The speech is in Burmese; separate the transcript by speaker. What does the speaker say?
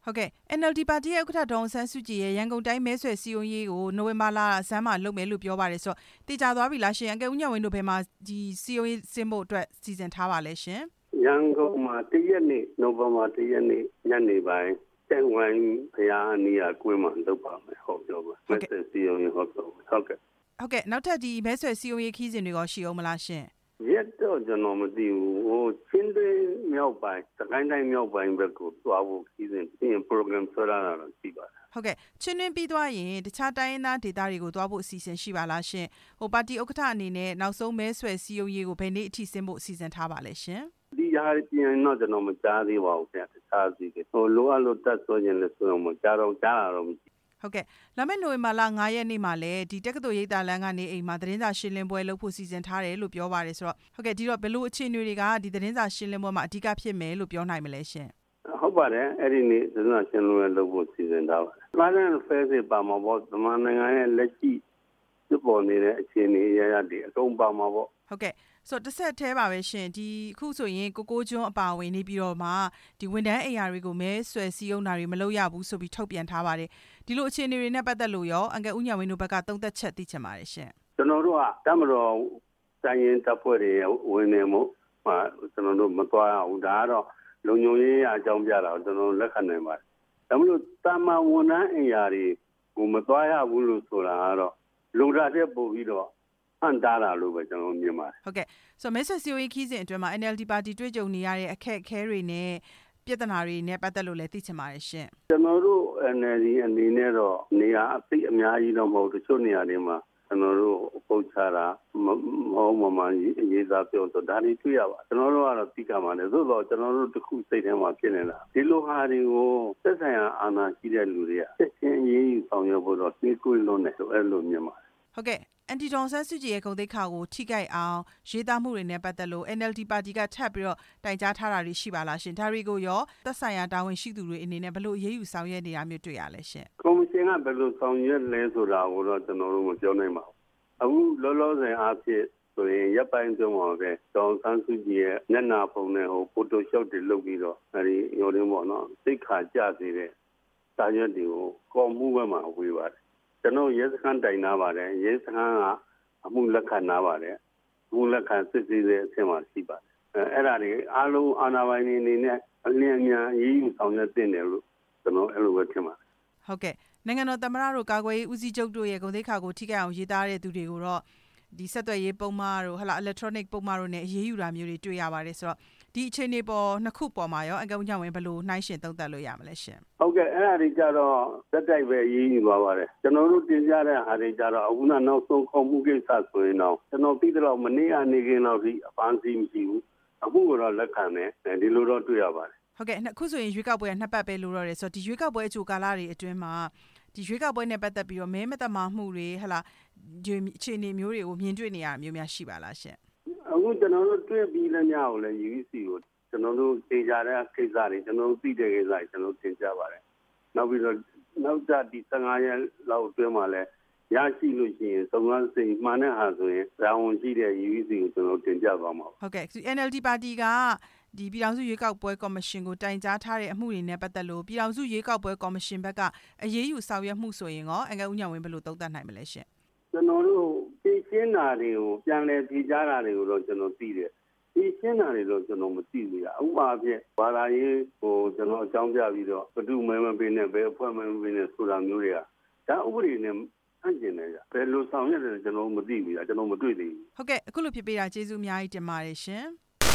Speaker 1: ဟုတ်ကဲ့ NLD ပါတီရဲ့ဥက္ကဋ္ဌဒေါ်အောင်ဆန်းစုကြည်ရဲ့ရန်ကုန်တိုင်းမဲဆွယ်စည်းရုံးရေးကိုနိုဝင်ဘာလဆန်းမှာလုပ်မယ်လို့ပြောပါတယ်ဆိုတော့တေချာသွားပြီလားရှင်အကယ်ဦးညဝင်းတို့ဘယ်မှာဒီစည်းရုံးရေးဆင်းဖို့အတွက်စီစဉ်ထားပါလဲရှင်
Speaker 2: ရန်ကုန်မှာတရက်နေ့နိုဝင်ဘာ1ရက်နေ့ညနေပိုင်းတက်ဝိုင်းဘုရားအနီးအကွင်းမှာလုပ်ပါမယ်ဟုတ်ပြောပါမဲဆွယ်စည်းရုံးရေးဟုတ်ကဲ့
Speaker 1: နောက်ထပ်ဒီမဲဆွယ်စည်းရုံးရေးခီးစဉ်တွေရောရှိအောင်မလားရှင်
Speaker 2: ရက်တော့ကျွန်တော်မသိဘူးဟိုချင်းတွင်းမြောက်ပိုင်းစကိုင်းတိုင်းမြောက်ပိုင်းဘက်ကိုသွားဖို့ခီးစဉ်ပြင် program ဆွဲလာတာရှိပါတယ်
Speaker 1: ဟုတ်ကဲ့ချင်းတွင်းပြီးသွားရင်တခြားတိုင်းရင်းသားဒေသတွေကိုသွားဖို့အစီအစဉ်ရှိပါလားရှင်ဟိုပါတီဥက္ကဋ္ဌအနေနဲ့နောက်ဆုံးမဲဆွယ်စည်းရုံးရေးကိုဘယ်နေ့အထိဆင်းဖို့အစီအစဉ်ထားပါလဲရှင်
Speaker 2: ဒီဟာပြင်တော့ကျွန်တော်မကြားသေးပါဘူးခင်ဗျတခြားစီဟိုလိုအပ်လို့တက်ဆိုရင်လည်းဆိုတော့မကြားတော့ကြားတာတော့
Speaker 1: ဟုတ်ကဲ့လာမယ့်နိုဝင်ဘာလ9ရက်နေ့မှာလည်းဒီတက္ကသိုလ်ရိပ်သာလမ်းကနေအိမ်မှာသတင်းစာရှင်းလင်းပွဲလုပ်ဖို့စီစဉ်ထားတယ်လို့ပြောပါတယ်ဆိုတော့ဟုတ်ကဲ့ဒီတော့ဘယ်လိုအခြေအနေတွေကဒီသတင်းစာရှင်းလင်းပွဲမှာအဓိကဖြစ်မယ်လို့ပြောနိုင်မလဲရှင်
Speaker 2: ဟုတ်ပါတယ်အဲ့ဒီနေ့သတင်းစာရှင်းလင်းပွဲလုပ်ဖို့စီစဉ်ထားပါတယ်။ Current Affairs ပါမှာပေါ့မြန်မာနိုင်ငံရဲ့လက်ရှိဖြစ်ပေါ်နေတဲ့အခြေအနေအရာတွေအကုန်ပါမှာပေါ့
Speaker 1: ဟုတ်ကဲ့ဆိုတော့တစ်ဆက်သေးပါပဲရှင်ဒီအခုဆိုရင်ကိုကျွန်းအပါဝင်နေပြီးတော့မှဒီဝန်ထမ်းအိမ်ယာတွေကိုမဲဆွယ်စည်းရုံးတာတွေမလုပ်ရဘူးဆိုပြီးထုတ်ပြန်ထားပါတယ်ဒီလိုအခြေအနေတွေနဲ့ပတ်သက်လို့ရောအန်ကယ်ဦးညဝင်းတို့ဘက်ကသုံးသက်ချက်သိချင်ပါတယ်ရှင်
Speaker 2: ကျွန်တော်တို့ကတမတော်တိုင်းရင်တပ်ဖွဲ့တွေဝင်နေမှုကျွန်တော်တို့မသွားရဘူးဒါကတော့လုံခြုံရေးအကြောင်းပြတာကျွန်တော်လက်ခံနိုင်ပါတယ်ဒါမှမဟုတ်တာမန်ဝန်ထမ်းအိမ်ယာတွေကိုမသွားရဘူးလို့ဆိုတာကတော့လူသားတဲ့ပို့ပြီးတော့ဟန်တားတာလို့ပဲကျွန်တော်မြင်ပါတယ်
Speaker 1: ဟုတ်ကဲ့ဆိုတော့မဲဆွယ်စည်းရုံးရေးခီးစဉ်အတွင်းမှာ NLD ပါတီတွေ့ကြုံနေရတဲ့အခက်အခဲတွေနဲ့ပြဿနာတွေနဲ့ပတ်သက်လို့လည်းသိချင်ပါတယ်ရှင်
Speaker 2: ကျွန်တော်တို့ NLD အနေနဲ့တော့နေရာအသိအများကြီးတော့မဟုတ်တချို့နေရာတွေမှာကျွန်တော်တို့ပုတ်ချတာမဟုတ်မှအရေးသားပြောဆိုဒါတွေတွေ့ရပါကျွန်တော်တို့ကတော့သိကြပါနဲ့သို့တော့ကျွန်တော်တို့တစ်ခုစိတ်ထဲမှာဖြစ်နေတာဒီလိုဟာတွေကိုသက်ဆိုင်ရာအာဏာရှိတဲ့လူတွေကချက်ချင်းအရေးယူဆောင်ရွက်ဖို့တော့နှိကွေးလွန်းတယ်ဆိုအဲ့လိုမြင်ပါတယ်
Speaker 1: ဟုတ်ကဲ့အန်တီဒေါ်ဆန်းစုကြည်ရဲ့ဂုဏ်သိက္ခာကိုထိခိုက်အောင်ရေးသားမှုတွေနဲ့ပတ်သက်လို့ NLD ပါတီကထပ်ပြီးတော့တိုင်ကြားထားတာတွေရှိပါလားရှင်ဒါတွေကိုရောသက်ဆိုင်ရာတာဝန်ရှိသူတွေအနေနဲ့ဘယ်လိုအရေးယူဆောင်ရွက်နေတာမျိုးတွေ့ရလဲရှင်
Speaker 2: ကော်မရှင်ကဘယ်လိုဆောင်ရွက်လဲဆိုတာကိုတော့ကျွန်တော်တို့မပြောနိုင်ပါဘူးအခုလောလောဆယ်အားဖြင့်ဆိုရင်ရပ်ပိုင်းကျုံပါပဲဒေါ်ဆန်းစုကြည်ရဲ့မျက်နှာပုံနဲ့ဟိုဖိုတိုရှော့တွေလုပ်ပြီးတော့အဲဒီရော်ရင်းပေါ့နော်သိက္ခာကျစေတဲ့စာရွက်တွေကိုကော်မှုဘက်မှာဝေပါတယ်ကျွန်တော်ရဲစခန်းတိုင်နာပါတယ်ရဲစခန်းကအမှုလက်ခံနာပါတယ်အမှုလက်ခံစစ်ဆေးတဲ့အဆင့်မှာရှိပါတယ်အဲ့ဒါတွေအားလုံးအာဏာပိုင်တွေအနေနဲ့အလင်းအမြန်အရေးယူဆောင်ရွက်တင်တယ်လို့ကျွန်တော်အဲ့လိုပဲထင်ပါတယ်
Speaker 1: ဟုတ်ကဲ့နိုင်ငံတော်သမ္မတတို့ကာကွယ်ရေးဦးစီးချုပ်တို့ရဲ့ဂုဏ်သိက္ခာကိုထိခိုက်အောင်ရေးသားတဲ့သူတွေကိုတော့ဒီဆက်သွယ်ရေးပုံမှားတို့electronic ပုံမှားတို့နဲ့အရေးယူတာမျိုးတွေတွေ့ရပါတယ်ဆိုတော့ဒီအခြေအနေပေါ်နှစ်ခုပေါ်မှာရောအန်ကယ်ဦးညဝင်းဘယ်လိုနှိုင်းယှဉ်သုံးသပ်လို့ရမလဲရှင်
Speaker 2: ဟုတ်ကဲ့အဲ့ဒါတွေကြတော့သက်တိုက်ပဲအရေးယူပါပါတယ်ကျွန်တော်တို့တင်ပြတဲ့အားတွေကြတော့အခုနောက်ဆုံးခေါ်မှုကိစ္စဆိုရင်တော့ကျွန်တော်သိတော့မနေ့ကနေခင်းတော့ဒီအပန်းစီမရှိဘူးအခုကတော့လက်ခံတယ်ဒီလိုတော့တွေ့ရပါတယ်
Speaker 1: ဟုတ်ကဲ့အခုဆိုရင်ရွေးကောက်ပွဲကနှစ်ပတ်ပဲလို့ရတယ်ဆိုတော့ဒီရွေးကောက်ပွဲအချို့ကာလတွေအတွင်းမှာဒီရွေးကောက်ပွဲနဲ့ပတ်သက်ပြီးတော့မဲမတမာမှုတွေဒီအခြေအနေမျိုးတွေကိုမြင်တွေ့နေရမျိုးများရှိပါလားရှင်
Speaker 2: အခုကျွန်တော်တို့တွေ့ပြီးလည်းများကိုလည်း UEC ကိုကျွန်တော်တို့သိကြတဲ့ကိစ္စတွေကျွန်တော်တို့သိတဲ့ကိစ္စတွေကျွန်တော်သင်ကြားပါတယ်နောက်ပြီးတော့နောက်ကြဒီ15ရက်လောက်အတွင်းမှာလည်းရရှိလို့ရှိရင်သုံးသပ်စိတ်မှန်တဲ့ဟာဆိုရင်ရာဝန်ရှိတဲ့ UEC ကိုကျွန်တော်တင်ပြသွားမှာ
Speaker 1: ဟုတ်ကဲ့ NLD ပါတီကဒီပြည်ထောင်စုရွေးကောက်ပွဲကော်မရှင်ကိုတိုင်ကြားထားတဲ့အမှုတွေနဲ့ပတ်သက်လို့ပြည်ထောင်စုရွေးကောက်ပွဲကော်မရှင်ဘက်ကအရေးယူဆောင်ရွက်မှုဆိုရင်ရောအန်ကယ်ဦးညဝင်းဘယ်လိုသုံးသပ်နိုင်မလဲရှင်
Speaker 2: ကျွန်တော်တို့သိရှင်းတာတွေကိုပြန်လည်ဖြေကြားတာတွေကိုတော့ကျွန်တော်သိတယ်ဒီရှင်းတာတွေတော့ကျွန်တော်မသိဘူး။ဥပမာဖြင့်ဘာသာရေးကျွန်တော်အကြောင်းပြပြီးတော့ဘယ်သူမဲမပေးနဲ့ဘယ်အဖွဲ့မဲမပေးနဲ့ဆိုတာမျိုးတွေကဒါဥပဒေနဲ့ဆန့်ကျင်တယ်ကြ။ဘယ်လိုဆောင်ရွက်တယ်ကျွန်တော်မသိဘူး။ကျွန်တော်မတွေ့သေးဘူး
Speaker 1: ။ဟုတ်ကဲ့အခုလိုဖြစ်ပေးတာကျေးဇူးအများကြီးတင်ပါတယ်ရှင်။